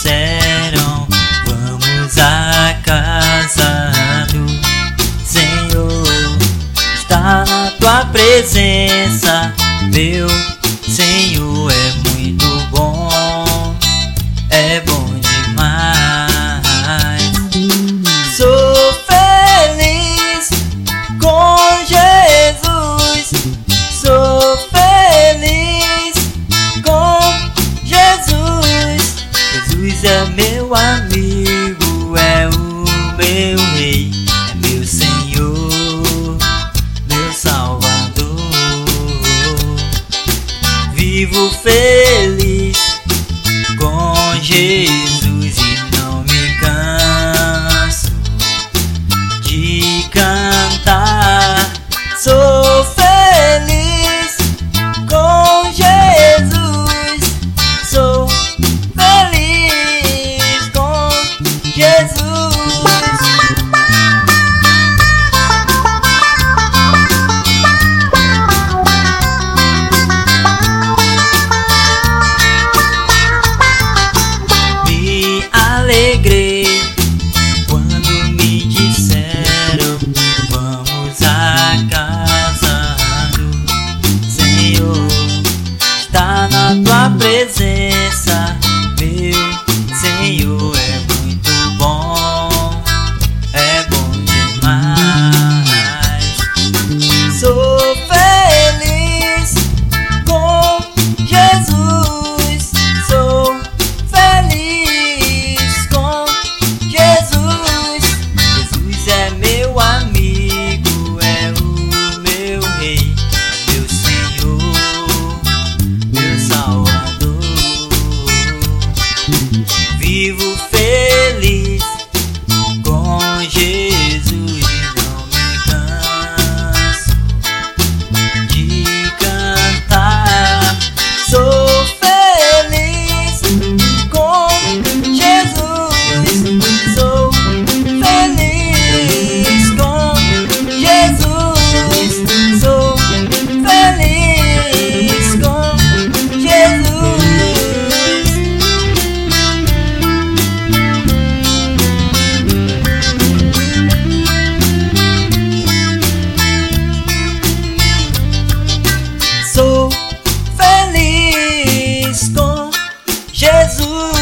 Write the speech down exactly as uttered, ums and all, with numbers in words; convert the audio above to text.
disseram: vamos à casa do Senhor. Está na tua presença, meu Senhor, é muito bom, é bom demais. Sou feliz com Jesus, sou feliz com Jesus. Jesus é meu amigo, é o meu rei, é meu Senhor, meu Salvador. Vivo feliz com Jesus e não me canso de cantar. Sou feliz com Jesus, sou feliz com Jesus. Alegrei quando me disseram: vamos à casa do Senhor. Está na tua presença, meu Senhor, é muito bom, é bom demais. Sou feliz com Jesus, sou feliz com Jesus. Jesus é meu amigo, é o meu rei, é meu Senhor, meu Salvador. Vivo feliz com Jesus e não me canso de cantar. Sou feliz com Jesus, sou feliz com Jesus, sou feliz com Jesus. Sou feliz com Jesus.